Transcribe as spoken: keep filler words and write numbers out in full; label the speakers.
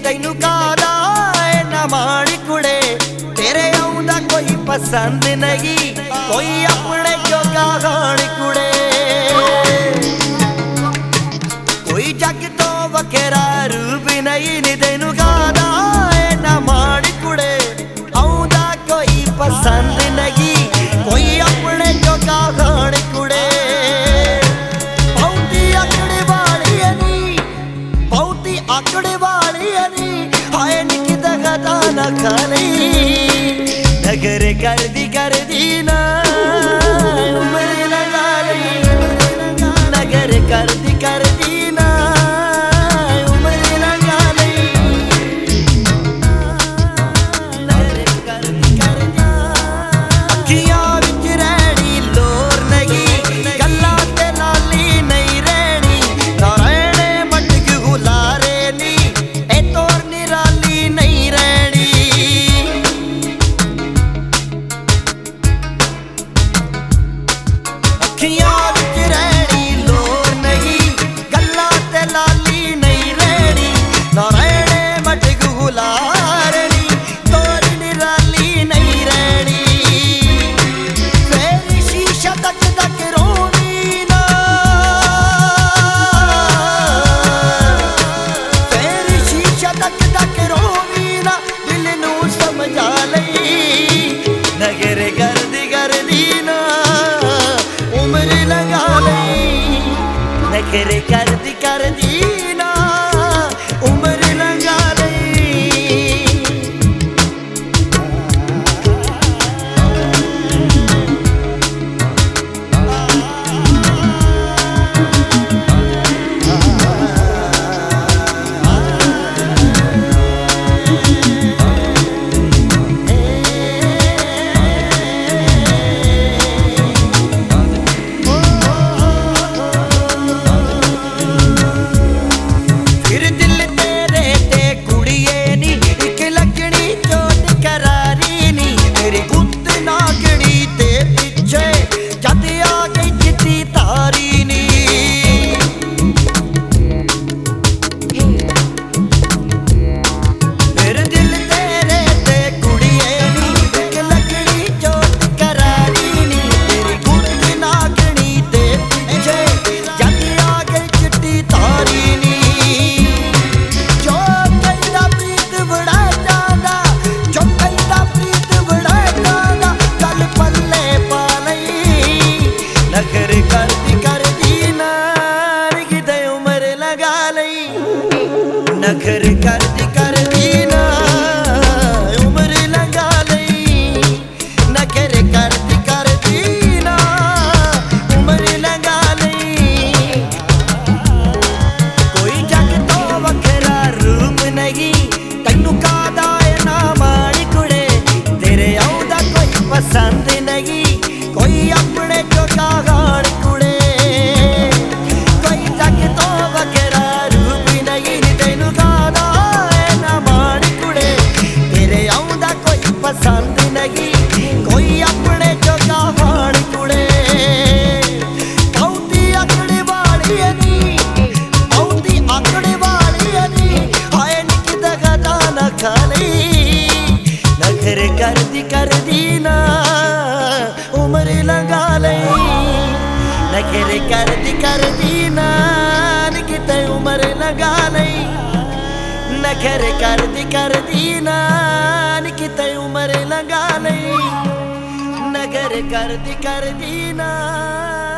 Speaker 1: तैनू कादा ना माड़ी कुड़े तेरे आउंदा कोई पसंद नहीं कोई अपने जोगा गाण कुड़े कोई जग तो वखेरा रूप नहीं नी तैनू कादा ना माड़ी कुड़े आउंदा कोई पसंद नहीं कोई अपने जोगा गाण कुड़े बहुती अकड़े वाली नी बहुती अकड़े वाली नी हाय निकी दगदा ना खाली नगर कर दी कर दी ना उम्र लगा ली नगर कर दी कर दी ना उम्र लगा ली नगर कर दी कर दी अखियां विच रहनी लोर नहीं गल्लां ते लाली नहीं रहनी ना रहने मटक गुलारे नी ए तोर निराली नहीं रहनी अखियां विच रहनी लोर नहीं गल्लां ते लाली नहीं रहनी ना रहने मटक गुलारे नी तोर निराली नहीं रहनी फेर शीशा तक तक रोनी ना फेर शीशा तक तक रोनी ना दिल नू समझा लई नगर गर्दी गर्दी ना उम्र लगा लई नगर गर्दी गर्दी ना उम्र लगा लई फिर दिल तेरे ते कुड़िए नी इक लगनी चोट करारी नी मेरी गुत्त नागनी ते पिछे जद आ गई चिट्टी तारी नी फिर दिल तेरे ते कुड़िए नी इक लगनी चोट करारी नी मेरी गुत्त नागनी ते पिछे जद आ गई चिट्टी तारी नी जो कहता प्रीत बड़ा जादा जो कहता प्रीत बड़ा जादा गल पल्ले पा लई नगर कर दी कर दी ना किते उम्र लगा लई नगर कर दी कर दी ना उम्र लगा लई नगर कर दी कर दी ना उम्र लगा लई कोई जग तो वखेरा रूप नहीं तैनू कादा ना माड़ी कुड़े तेरे आउंदा कोई पसंद नहीं कोई अपने जोगा गाण कुड़े कोई जग तो वखेरा रूप नहीं तैनू कादा ना माड़ी कुड़े तेरे आउंदा कोई पसंद नहीं कोई अपने जोगा गाण कुड़े बहुती अकड़े वाली नी बहुती अकड़े वाली नी हाय निकी दगदा ना खाली नगर कर दी कर दी ना उम्र लगा लई नगर कर दी कर दी ना किते उम्र लगा लई नगर कर दी कर दी ना किते उम्र लगा लई नगर कर दी कर दी ना